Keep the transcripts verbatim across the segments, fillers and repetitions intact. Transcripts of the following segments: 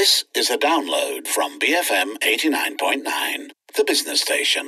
This is a download from B F M eighty-nine point nine, the business station.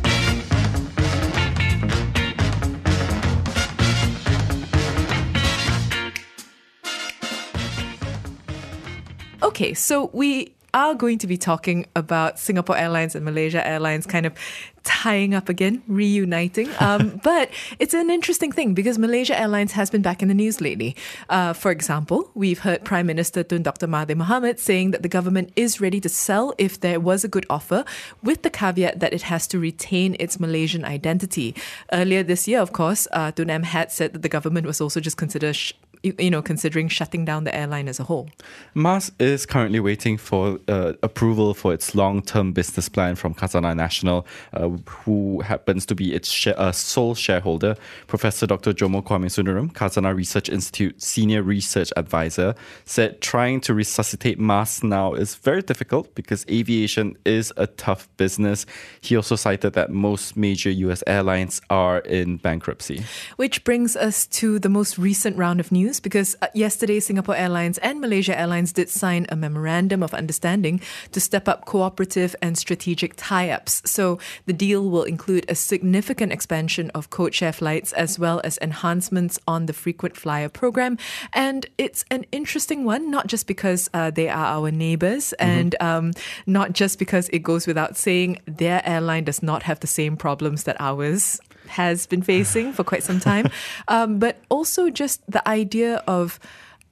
Okay, so we are going to be talking about Singapore Airlines and Malaysia Airlines kind of tying up again, reuniting. Um, but it's an interesting thing because Malaysia Airlines has been back in the news lately. Uh, for example, we've heard Prime Minister Tun Doctor Mahathir Mohamad saying that the government is ready to sell if there was a good offer, with the caveat that it has to retain its Malaysian identity. Earlier this year, of course, uh, Tun M had said that the government was also just consider sh- you know, considering shutting down the airline as a whole. M A S is currently waiting for uh, approval for its long-term business plan from Khazanah Nasional, uh, who happens to be its sh- uh, sole shareholder. Professor Doctor Jomo Kwame Sundaram, Khazanah Research Institute Senior Research Advisor, said trying to resuscitate M A S now is very difficult because aviation is a tough business. He also cited that most major U S airlines are in bankruptcy. Which brings us to the most recent round of news, because yesterday Singapore Airlines and Malaysia Airlines did sign a memorandum of understanding to step up cooperative and strategic tie-ups. So the deal will include a significant expansion of codeshare flights as well as enhancements on the frequent flyer program. And it's an interesting one, not just because uh, they are our neighbours mm-hmm. and um, not just because it goes without saying their airline does not have the same problems that ours has been facing for quite some time. Um, but also just the idea of,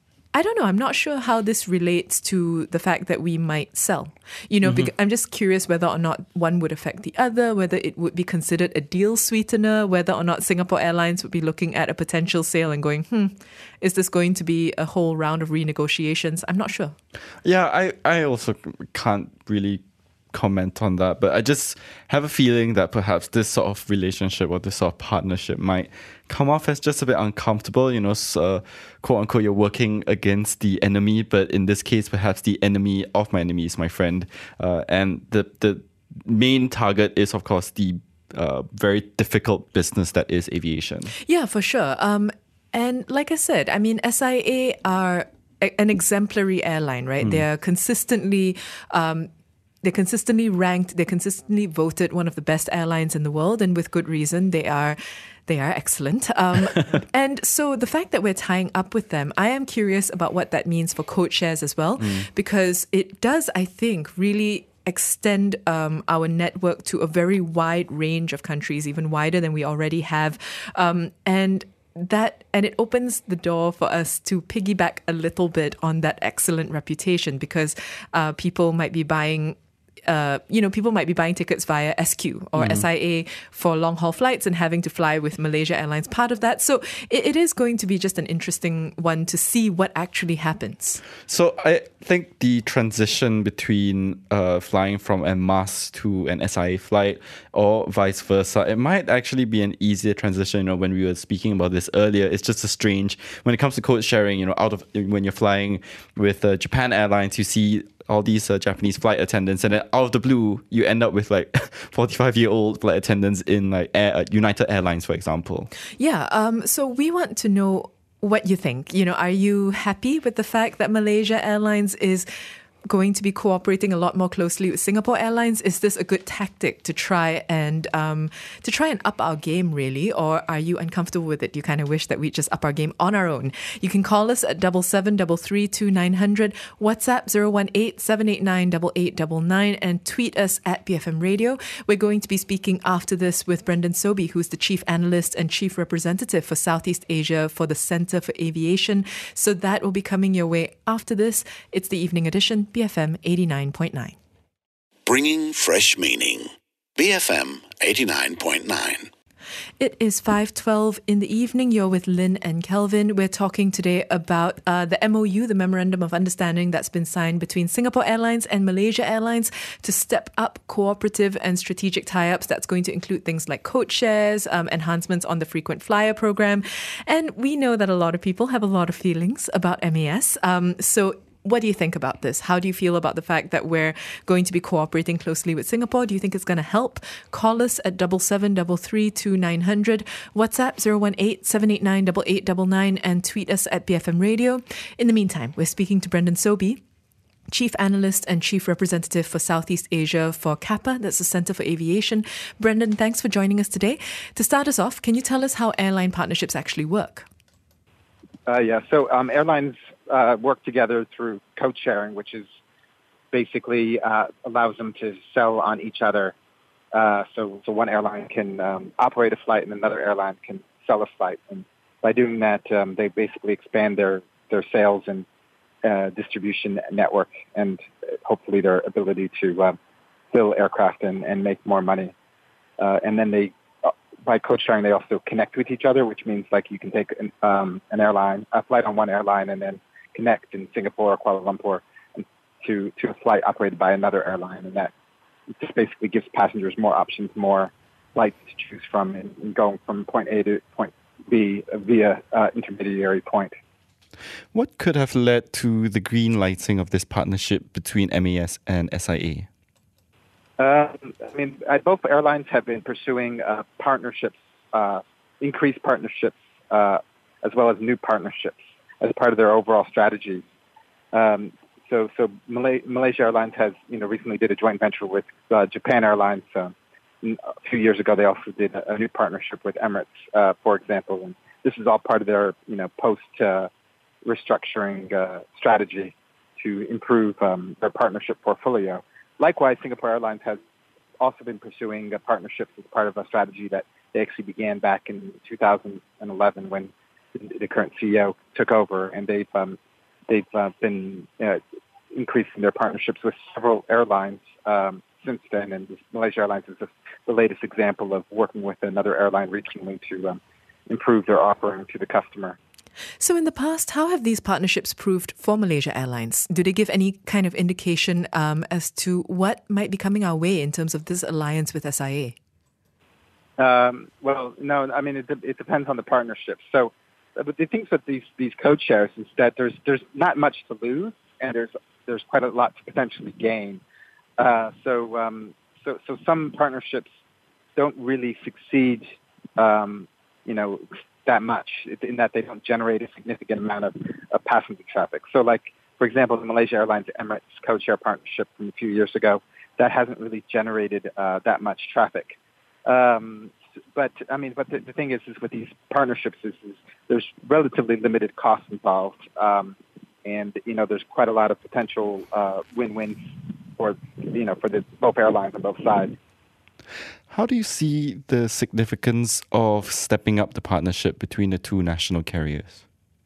I don't know, I'm not sure how this relates to the fact that we might sell. You know, mm-hmm. because I'm just curious whether or not one would affect the other, whether it would be considered a deal sweetener, whether or not Singapore Airlines would be looking at a potential sale and going, hmm, is this going to be a whole round of renegotiations? I'm not sure. Yeah, I, I also can't really comment on that, but I just have a feeling that perhaps this sort of relationship or this sort of partnership might come off as just a bit uncomfortable. You know, so, quote unquote, you're working against the enemy, but in this case, perhaps the enemy of my enemy is my friend. Uh, and the the main target is, of course, the uh, very difficult business that is aviation. Yeah, for sure. Um, and like I said, I mean, S I A are a- an exemplary airline, right? Mm. They are consistently Um, They're consistently ranked, they're consistently voted one of the best airlines in the world, and with good reason. They are they are excellent. Um, and so the fact that we're tying up with them, I am curious about what that means for code shares as well, mm. because it does, I think, really extend um, our network to a very wide range of countries, even wider than we already have. Um, and That and it opens the door for us to piggyback a little bit on that excellent reputation, because uh, people might be buying, uh, you know, people might be buying tickets via S Q or mm. S I A for long haul flights and having to fly with Malaysia Airlines part of that. So it, it is going to be just an interesting one to see what actually happens. So I think the transition between uh, flying from a M A S to an S I A flight or vice versa, it might actually be an easier transition. You know, when we were speaking about this earlier, it's just a strange, when it comes to code sharing, you know, out of when you're flying with uh, Japan Airlines, you see all these uh, Japanese flight attendants, and then out of the blue, you end up with like forty-five-year-old flight attendants in like Air, uh, United Airlines, for example. Yeah, um, so we want to know what you think. You know, are you happy with the fact that Malaysia Airlines is going to be cooperating a lot more closely with Singapore Airlines? Is this a good tactic to try and um, to try and up our game, really? Or are you uncomfortable with it? You kind of wish that we just up our game on our own? You can call us at double seven double three two nine hundred, WhatsApp zero one eight seven eight nine eight eight nine nine, and tweet us at B F M Radio. We're going to be speaking after this with Brendan Sobey, who's the Chief Analyst and Chief Representative for Southeast Asia for the Centre for Aviation. So that will be coming your way after this. It's the evening edition, B F M eighty-nine point nine. Bringing fresh meaning. B F M eighty-nine point nine. It is five twelve in the evening. You're with Lynn and Kelvin. We're talking today about uh, the M O U, the Memorandum of Understanding that's been signed between Singapore Airlines and Malaysia Airlines to step up cooperative and strategic tie-ups. That's going to include things like code shares, um, enhancements on the frequent flyer program. And we know that a lot of people have a lot of feelings about M A S. Um, so What do you think about this? How do you feel about the fact that we're going to be cooperating closely with Singapore? Do you think it's going to help? Call us at double seven double three two nine hundred, WhatsApp zero one eight seven eight nine eight eight nine nine, and tweet us at B F M Radio. In the meantime, we're speaking to Brendan Sobey, Chief Analyst and Chief Representative for Southeast Asia for CAPA, that's the Centre for Aviation. Brendan, thanks for joining us today. To start us off, can you tell us how airline partnerships actually work? Uh, yeah, so um, airlines uh, work together through code sharing, which is basically uh, allows them to sell on each other. Uh, so, so one airline can um, operate a flight and another airline can sell a flight. And by doing that, um, they basically expand their, their sales and uh, distribution network and hopefully their ability to uh, fill aircraft and, and make more money. Uh, and then they, uh, by code sharing, they also connect with each other, which means like you can take an, um, an airline, a flight on one airline and then connect in Singapore or Kuala Lumpur to, to a flight operated by another airline. And that just basically gives passengers more options, more flights to choose from and, and going from point A to point B via uh, intermediary point. What could have led to the green lighting of this partnership between M A S and S I A? Um, I mean, I, both airlines have been pursuing uh, partnerships, uh, increased partnerships, uh, as well as new partnerships as part of their overall strategies. Um, so, so Malay, Malaysia Airlines has, you know, recently did a joint venture with uh, Japan Airlines. Uh, a few years ago, they also did a, a new partnership with Emirates, uh, for example. And this is all part of their, you know, post uh, restructuring uh, strategy to improve um, their partnership portfolio. Likewise, Singapore Airlines has also been pursuing uh, partnerships as part of a strategy that they actually began back in two thousand eleven when the current C E O took over, and they've um, they've uh, been uh, increasing their partnerships with several airlines um, since then. And Malaysia Airlines is the, the latest example of working with another airline regionally to um, improve their offering to the customer. So in the past, how have these partnerships proved for Malaysia Airlines? Do they give any kind of indication um, as to what might be coming our way in terms of this alliance with S I A? Um, well, no, I mean, it, it depends on the partnership. So but the things with these, these code shares is that there's, there's not much to lose and there's, there's quite a lot to potentially gain. Uh, so, um, so, so some partnerships don't really succeed, um, you know, that much in that they don't generate a significant amount of, of passenger traffic. So like, for example, the Malaysia Airlines Emirates code share partnership from a few years ago, that hasn't really generated uh, that much traffic. Um, but I mean, but the, the thing is, is with these partnerships is, is there's relatively limited costs involved. Um, and, you know, there's quite a lot of potential uh, win-wins for, you know, for the both airlines on both sides. How do you see the significance of stepping up the partnership between the two national carriers?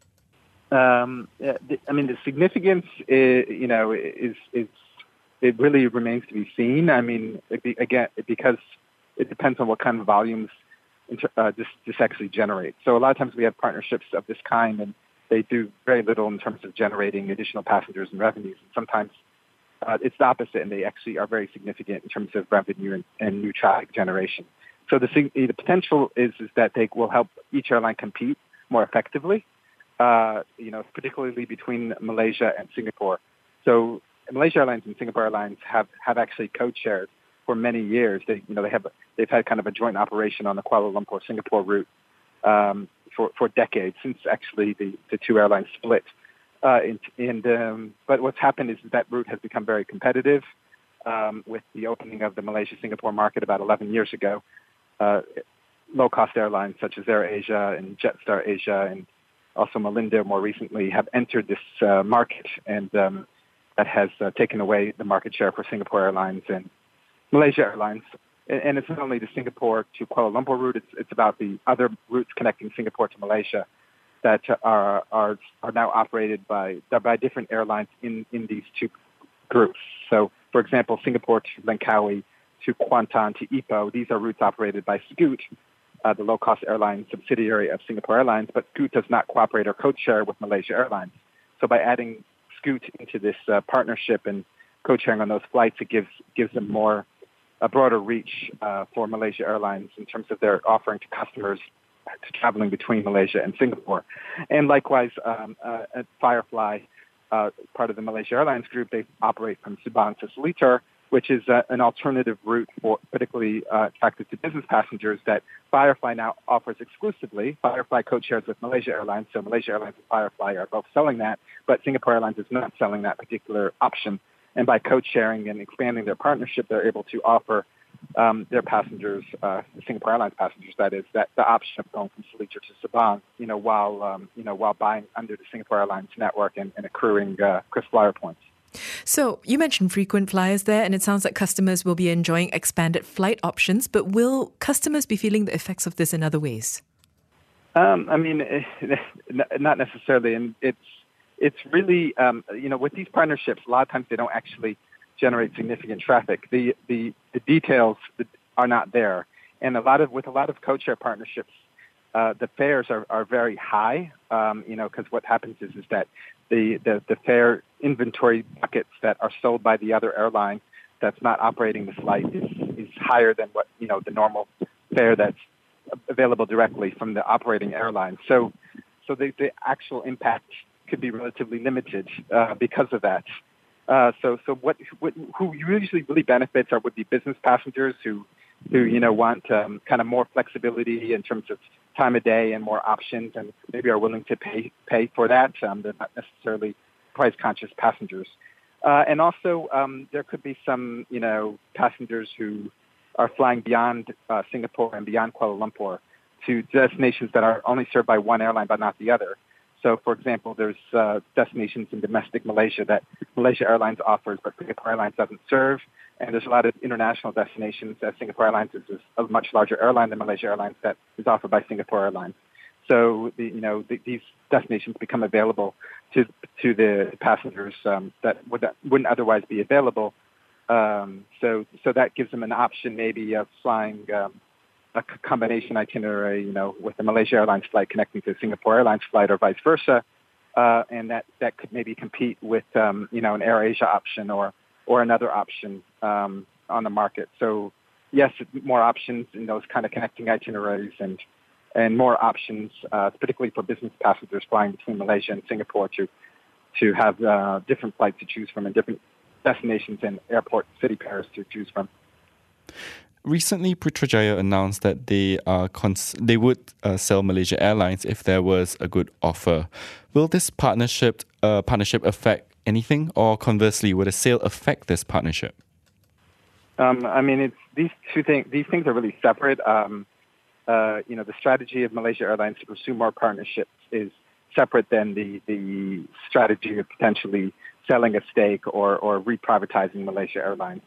Um, I mean, the significance, is, you know, is, is it really remains to be seen. I mean, again, because it depends on what kind of volumes uh, this, this actually generates. So a lot of times we have partnerships of this kind, and they do very little in terms of generating additional passengers and revenues. And sometimes Uh, it's the opposite, and they actually are very significant in terms of revenue and, and new traffic generation. So the, the potential is, is that they will help each airline compete more effectively, uh, you know, particularly between Malaysia and Singapore. So Malaysia Airlines and Singapore Airlines have, have actually code-shared for many years. They, you know, they have they've had kind of a joint operation on the Kuala Lumpur-Singapore route um, for, for decades, since actually the, the two airlines split. Uh, and, and um, but what's happened is that route has become very competitive um, with the opening of the Malaysia-Singapore market about eleven years ago. Uh, low-cost airlines such as AirAsia and Jetstar Asia and also Melinda more recently have entered this uh, market, and um, that has uh, taken away the market share for Singapore Airlines and Malaysia Airlines. And, and it's not only the Singapore to Kuala Lumpur route, it's, it's about the other routes connecting Singapore to Malaysia that are are are now operated by by different airlines in, in these two groups. So, for example, Singapore to Langkawi, to Kuantan, to Ipoh, these are routes operated by Scoot, uh, the low-cost airline subsidiary of Singapore Airlines, but Scoot does not cooperate or code-share with Malaysia Airlines. So by adding Scoot into this uh, partnership and code-sharing on those flights, it gives gives them more, a broader reach uh, for Malaysia Airlines in terms of their offering to customers traveling between Malaysia and Singapore. And likewise, um, uh, at Firefly, uh, part of the Malaysia Airlines group, they operate from Subang to Seletar, which is uh, an alternative route for particularly uh, attractive to business passengers that Firefly now offers exclusively. Firefly code-shares with Malaysia Airlines, so Malaysia Airlines and Firefly are both selling that, but Singapore Airlines is not selling that particular option. And by code-sharing and expanding their partnership, they're able to offer um, their passengers, uh, the Singapore Airlines passengers, that is, that the option of going from Seletar to Sabang, you know, while um, you know while buying under the Singapore Airlines network and, and accruing uh, KrisFlyer points. So you mentioned frequent flyers there, and it sounds like customers will be enjoying expanded flight options, but will customers be feeling the effects of this in other ways? Um, I mean, not necessarily, and it's it's really um, you know with these partnerships, a lot of times they don't actually generate significant traffic. The the the details are not there, and a lot of with a lot of codeshare partnerships, uh, the fares are, are very high. Um, you know, because what happens is is that the, the the fare inventory buckets that are sold by the other airline that's not operating the flight is, is higher than what you know the normal fare that's available directly from the operating airline. So, so the, the actual impact could be relatively limited uh, because of that. Uh, so, so what, what who usually really benefits are would be business passengers who, who you know want um, kind of more flexibility in terms of time of day and more options, and maybe are willing to pay pay for that. Um, they're not necessarily price conscious passengers, uh, and also um, there could be some you know passengers who are flying beyond uh, Singapore and beyond Kuala Lumpur to destinations that are only served by one airline but not the other. So, for example, there's uh, destinations in domestic Malaysia that Malaysia Airlines offers, but Singapore Airlines doesn't serve. And there's a lot of international destinations that Singapore Airlines is a much larger airline than Malaysia Airlines that is offered by Singapore Airlines. So, the, you know, the, these destinations become available to to the passengers um, that would that wouldn't otherwise be available. Um, so, so that gives them an option, maybe of flying um, a combination itinerary, you know, with the Malaysia Airlines flight connecting to the Singapore Airlines flight, or vice versa, uh, and that, that could maybe compete with, um, you know, an AirAsia option or or another option um, on the market. So, yes, more options in those kind of connecting itineraries, and and more options, uh, particularly for business passengers flying between Malaysia and Singapore, to to have uh, different flights to choose from and different destinations and airport city pairs to choose from. Recently, Putrajaya announced that they are cons- they would uh, sell Malaysia Airlines if there was a good offer. Will this partnership uh, partnership affect anything, or conversely, would a sale affect this partnership? Um, I mean, it's these two things. These things are really separate. Um, uh, you know, the strategy of Malaysia Airlines to pursue more partnerships is separate than the the strategy of potentially selling a stake or or reprivatizing Malaysia Airlines.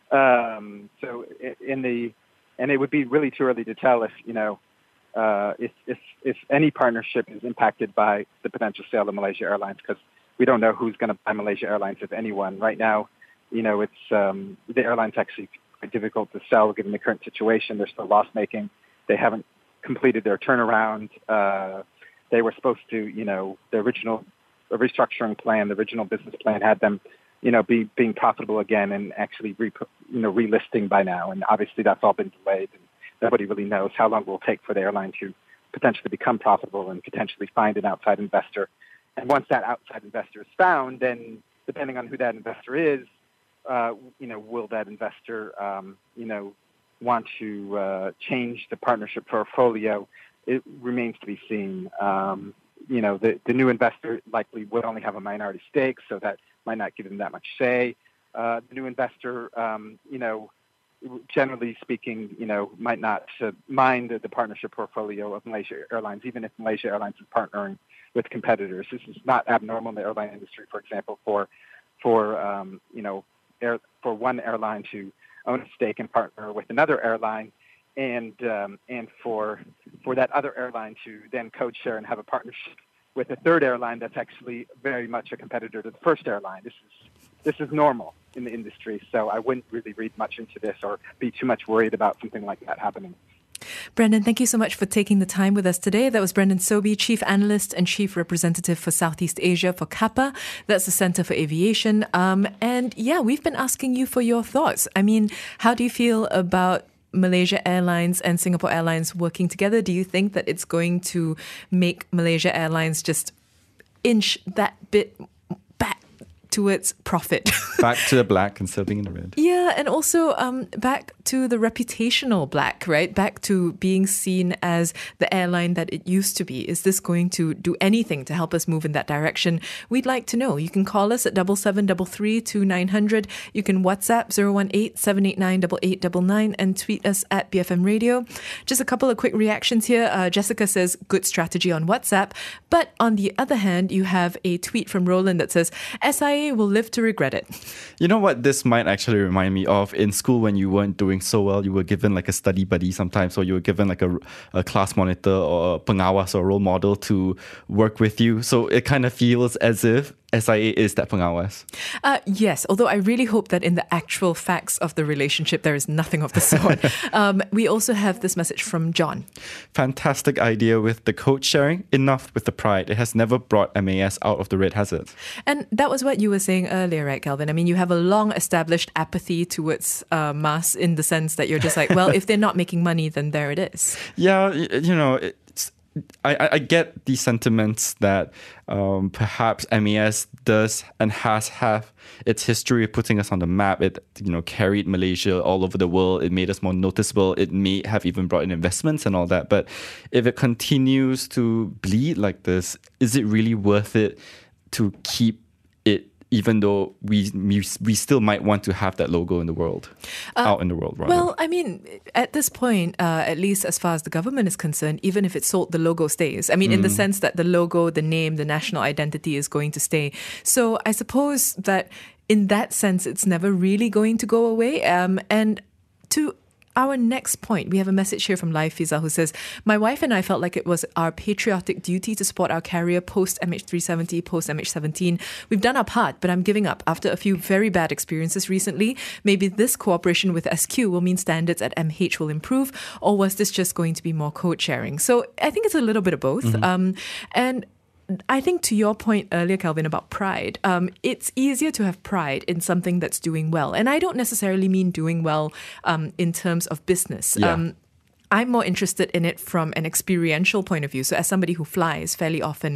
Um, so in the, and it would be really too early to tell if, you know, uh, if, if, if any partnership is impacted by the potential sale of Malaysia Airlines, because we don't know who's going to buy Malaysia Airlines, if anyone. Right now, you know, it's, um, the airline's actually quite difficult to sell given the current situation. They're still loss-making. They haven't completed their turnaround. Uh, they were supposed to, you know, the original restructuring plan, the original business plan had them, you know, be being profitable again and actually, re, you know, relisting by now. And obviously that's all been delayed, and nobody really knows how long it will take for the airline to potentially become profitable and potentially find an outside investor. And once that outside investor is found, then depending on who that investor is, uh, you know, will that investor, um, you know, want to uh, change the partnership portfolio? It remains to be seen. Um, you know, the, the new investor likely would only have a minority stake, so that might not give them that much say. Uh, the new investor, um, you know, generally speaking, you know, might not uh, mind the, the partnership portfolio of Malaysia Airlines, even if Malaysia Airlines is partnering with competitors. This is not abnormal in the airline industry, for example, for, for um, you know, air, for one airline to own a stake and partner with another airline, and um, and for for that other airline to then code share and have a partnership with a third airline that's actually very much a competitor to the first airline. This is this is normal in the industry, so I wouldn't really read much into this or be too much worried about something like that happening. Brendan, thank you so much for taking the time with us today. That was Brendan Sobey, Chief Analyst and Chief Representative for Southeast Asia for CAPA. That's the Centre for Aviation. Um, and yeah, we've been asking you for your thoughts. I mean, how do you feel about Malaysia Airlines and Singapore Airlines working together? Do you think that it's going to make Malaysia Airlines just inch that bit back towards profit? Back to the black and serving in the red. Yeah, Yeah, and also um, back to the reputational black, right? Back to being seen as the airline that it used to be. Is this going to do anything to help us move in that direction? We'd like to know. You can call us at double seven double three two nine hundred. You can WhatsApp zero one eight seven eight nine eight eight nine nine and tweet us at B F M Radio. Just a couple of quick reactions here. Uh, Jessica says, good strategy on WhatsApp. But on the other hand, you have a tweet from Roland that says, S I A will live to regret it. You know what this might actually remind me of? In school, when you weren't doing so well, you were given like a study buddy sometimes, or you were given like a, a class monitor or a pengawas or a role model to work with you. So it kind of feels as if S I A is that pengawas. Uh, yes, although I really hope that in the actual facts of the relationship, there is nothing of the sort. um, we also have this message from John. Fantastic idea with the code sharing. Enough with the pride. It has never brought M A S out of the red, has it? And that was what you were saying earlier, right, Calvin? I mean, you have a long established apathy towards uh, M A S in the sense that you're just like, well, if they're not making money, then there it is. Yeah, you know, it's, I, I get these sentiments that um, perhaps M A S does and has have its history of putting us on the map. It, you know, carried Malaysia all over the world. It made us more noticeable. It may have even brought in investments and all that. But if it continues to bleed like this, is it really worth it to keep it, even though we, we we still might want to have that logo in the world, uh, out in the world, rather? Well, I mean, at this point, uh, at least as far as the government is concerned, even if it's sold, the logo stays. I mean, mm. in the sense that the logo, the name, the national identity is going to stay. So I suppose that in that sense, it's never really going to go away. Um, and to our next point, we have a message here from Live Fiza who says, my wife and I felt like it was our patriotic duty to support our carrier post M H three seventy, post M H seventeen. We've done our part, but I'm giving up after a few very bad experiences recently. Maybe this cooperation with S Q will mean standards at M H will improve, or was this just going to be more code sharing? So I think it's a little bit of both. Mm-hmm. Um, and I think to your point earlier, Calvin, about pride, um, it's easier to have pride in something that's doing well. And I don't necessarily mean doing well um, in terms of business. Yeah. Um, I'm more interested in it from an experiential point of view. So as somebody who flies fairly often,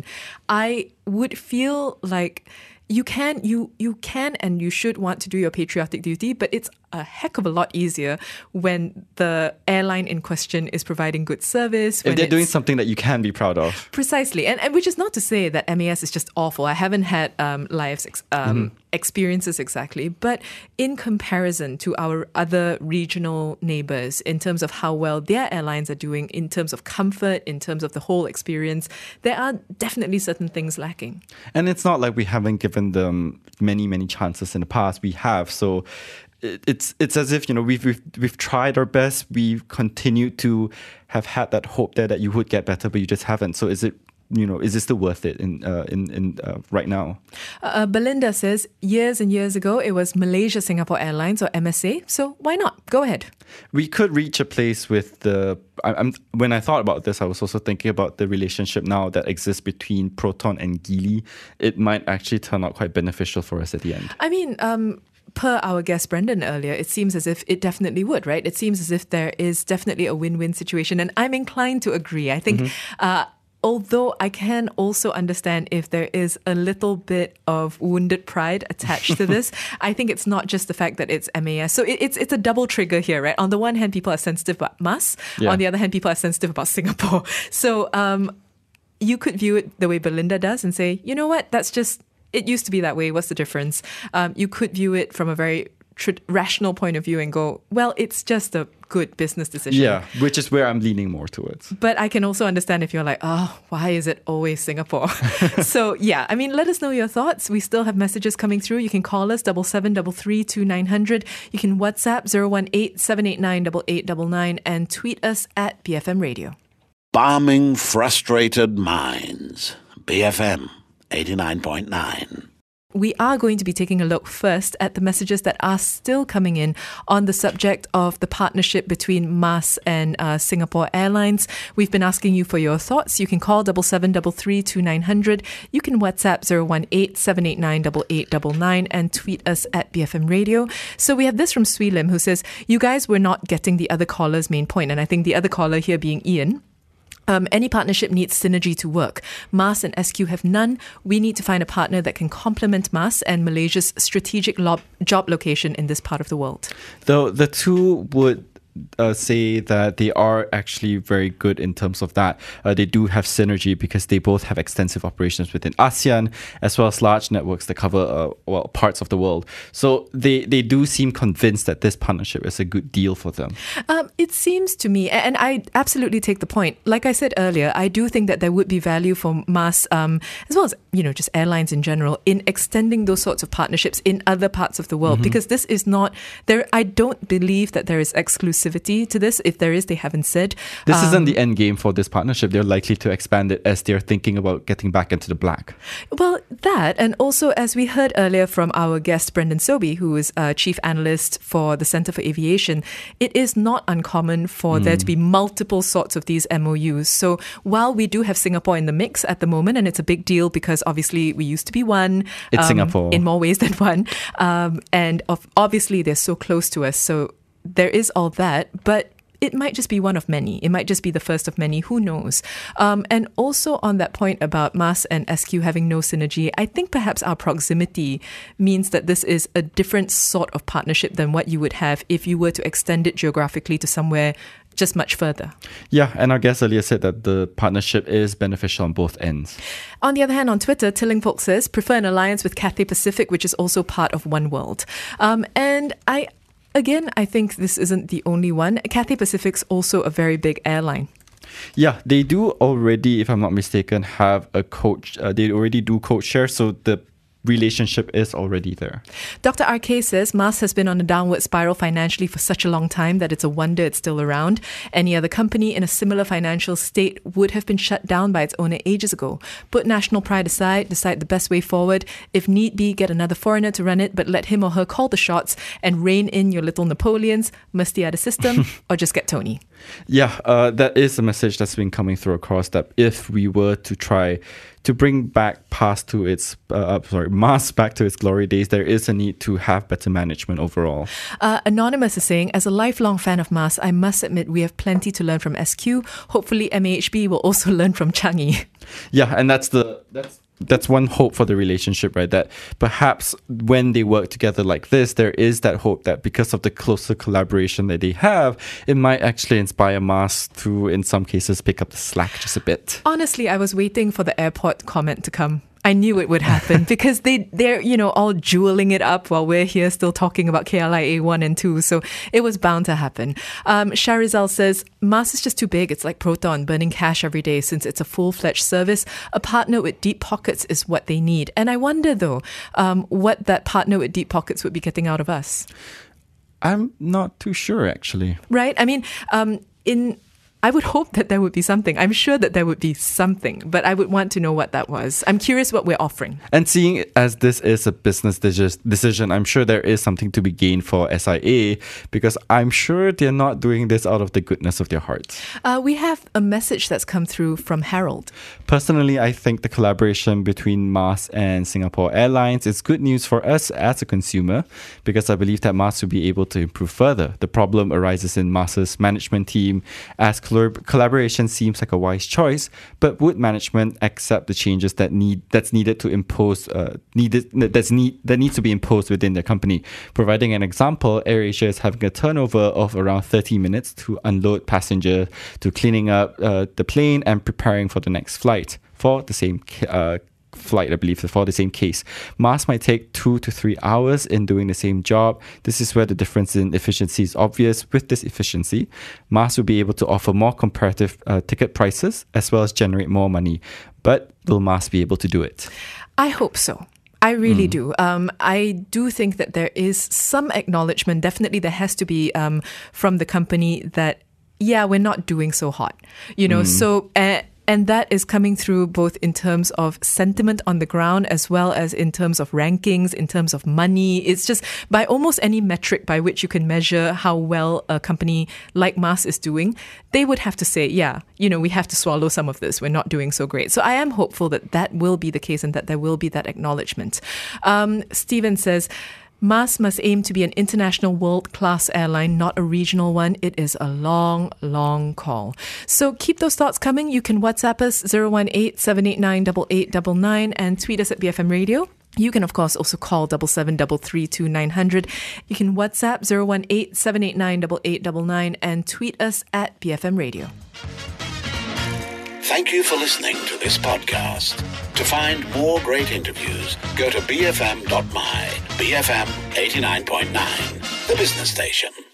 I would feel like you can, you you can and you should want to do your patriotic duty, but it's a heck of a lot easier when the airline in question is providing good service. If they're doing something that you can be proud of. Precisely. And, and which is not to say that M A S is just awful. I haven't had um, Live's ex- um, mm-hmm. experiences exactly. But in comparison to our other regional neighbours, in terms of how well their airlines are doing, in terms of comfort, in terms of the whole experience, there are definitely certain things lacking. And it's not like we haven't given them many, many chances in the past. We have. So it's it's as if, you know, we've we've we've tried our best. We've continued to have had that hope there that you would get better, but you just haven't. So is it, you know, is this still worth it in uh, in in uh, right now? Uh, Belinda says years and years ago it was Malaysia Singapore Airlines or M S A. So why not? Go ahead. We could reach a place with the. I, I'm when I thought about this, I was also thinking about the relationship now that exists between Proton and Geely. It might actually turn out quite beneficial for us at the end. I mean, um. per our guest Brendan earlier, it seems as if it definitely would, right? It seems as if there is definitely a win-win situation. And I'm inclined to agree. I think, mm-hmm. uh, although I can also understand if there is a little bit of wounded pride attached to this, I think it's not just the fact that it's M A S. So it, it's it's a double trigger here, right? On the one hand, people are sensitive about M A S. Yeah. On the other hand, people are sensitive about Singapore. So um, you could view it the way Belinda does and say, you know what, that's just... it used to be that way. What's the difference? Um, you could view it from a very tr- rational point of view and go, well, it's just a good business decision. Yeah, which is where I'm leaning more towards. But I can also understand if you're like, oh, why is it always Singapore? So yeah, I mean, let us know your thoughts. We still have messages coming through. You can call us double seven double three two nine hundred. You can WhatsApp zero one eight seven eight nine eight eight nine nine and tweet us at B F M Radio. Balming frustrated minds. B F M eighty-nine point nine. We are going to be taking a look first at the messages that are still coming in on the subject of the partnership between M A S and uh, Singapore Airlines. We've been asking you for your thoughts. You can call double seven double three two nine hundred. You can WhatsApp zero one eight seven eight nine eight eight nine nine and tweet us at B F M Radio. So we have this from Swee Lim who says, you guys were not getting the other caller's main point. And I think the other caller here being Ian. Um, any partnership needs synergy to work. Mars and S Q have none. We need to find a partner that can complement Mars and Malaysia's strategic lo- job location in this part of the world. Though the two would Uh, say that they are actually very good in terms of that. Uh, they do have synergy because they both have extensive operations within ASEAN as well as large networks that cover uh, well parts of the world. So they, they do seem convinced that this partnership is a good deal for them. Um, it seems to me, and I absolutely take the point. Like I said earlier, I do think that there would be value for Mars, um, as well as, you know, just airlines in general, in extending those sorts of partnerships in other parts of the world, mm-hmm. because this is not there. I don't believe that there is exclusivity to this. If there is, they haven't said. This um, isn't the end game for this partnership. They're likely to expand it as they're thinking about getting back into the black. Well, that, and also as we heard earlier from our guest Brendan Sobey, who is a chief analyst for the Centre for Aviation, it is not uncommon for mm. there to be multiple sorts of these M O Us. So while we do have Singapore in the mix at the moment, and it's a big deal because obviously we used to be one. It's um, Singapore. In more ways than one. Um, and of, obviously they're so close to us. So there is all that, but it might just be one of many. It might just be the first of many. Who knows? Um, and also on that point about Mars and S Q having no synergy, I think perhaps our proximity means that this is a different sort of partnership than what you would have if you were to extend it geographically to somewhere just much further. Yeah, and our guest earlier said that the partnership is beneficial on both ends. On the other hand, on Twitter, Tillingfolk says, prefer an alliance with Cathay Pacific, which is also part of One World. Um, and I... Again, I think this isn't the only one. Cathay Pacific's also a very big airline. Yeah, they do already, if I'm not mistaken, have a coach. Uh, they already do code share, so the relationship is already there. Doctor R K says Mars has been on a downward spiral financially for such a long time that it's a wonder it's still around. Any other company in a similar financial state would have been shut down by its owner ages ago. Put national pride aside, decide the best way forward. If need be, get another foreigner to run it, but let him or her call the shots and rein in your little Napoleons, must out of system, or just get Tony. Yeah, uh, that is a message that's been coming through across that if we were to try to bring back past to its, uh, sorry, Mars back to its glory days, there is a need to have better management overall. Uh, Anonymous is saying, as a lifelong fan of Mars, I must admit we have plenty to learn from S Q. Hopefully M A H B will also learn from Changi. Yeah, and that's the that's that's one hope for the relationship, right? That perhaps when they work together like this, there is that hope that because of the closer collaboration that they have, it might actually inspire Mars to, in some cases, pick up the slack just a bit. Honestly, I was waiting for the airport comment to come. I knew it would happen because they, they're, you know, all jeweling it up while we're here still talking about K L I A one and two. So it was bound to happen. Um, Sharizal says, Mars is just too big. It's like Proton, burning cash every day since it's a full-fledged service. A partner with deep pockets is what they need. And I wonder, though, um, what that partner with deep pockets would be getting out of us. I'm not too sure, actually. Right? I mean, um, in... I would hope that there would be something. I'm sure that there would be something, but I would want to know what that was. I'm curious what we're offering. And seeing as this is a business decision, I'm sure there is something to be gained for S I A because I'm sure they're not doing this out of the goodness of their hearts. Uh, we have a message that's come through from Harold. Personally, I think the collaboration between Mars and Singapore Airlines is good news for us as a consumer because I believe that Mars will be able to improve further. The problem arises in Mars's management team as collaboration seems like a wise choice, but would management accept the changes that need that's needed to impose uh, needed that's need that needs to be imposed within their company? Providing an example, AirAsia is having a turnover of around thirty minutes to unload passengers, to cleaning up uh, the plane and preparing for the next flight for the same uh, flight, I believe, for the same case. Mars might take two to three hours in doing the same job. This is where the difference in efficiency is obvious. With this efficiency, Mars will be able to offer more comparative uh, ticket prices as well as generate more money. But will Mars be able to do it? I hope so. I really Mm. do. Um, I do think that there is some acknowledgement. Definitely there has to be um, from the company that, yeah, we're not doing so hot. You know, Mm. so... Uh, And that is coming through both in terms of sentiment on the ground as well as in terms of rankings, in terms of money. It's just by almost any metric by which you can measure how well a company like Mars is doing, they would have to say, yeah, you know, we have to swallow some of this. We're not doing so great. So I am hopeful that that will be the case and that there will be that acknowledgement. Um, Stephen says, Mars must aim to be an international world-class airline, not a regional one. It is a long, long call. So keep those thoughts coming. You can WhatsApp us zero one eight, seven eight nine, eight eight nine nine and tweet us at B F M Radio. You can, of course, also call seven seven three three two nine zero zero. You can WhatsApp zero one eight, seven eight nine, eight eight nine nine and tweet us at B F M Radio. Thank you for listening to this podcast. To find more great interviews, go to b f m dot m y, B F M eighty-nine point nine, the business station.